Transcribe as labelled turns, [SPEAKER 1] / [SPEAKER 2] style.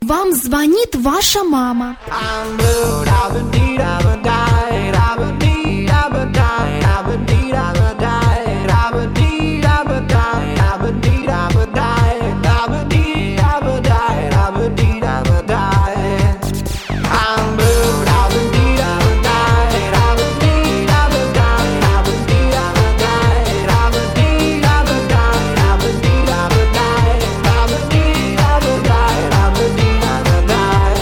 [SPEAKER 1] Вам звонит ваша мама.
[SPEAKER 2] I'm blue, I've been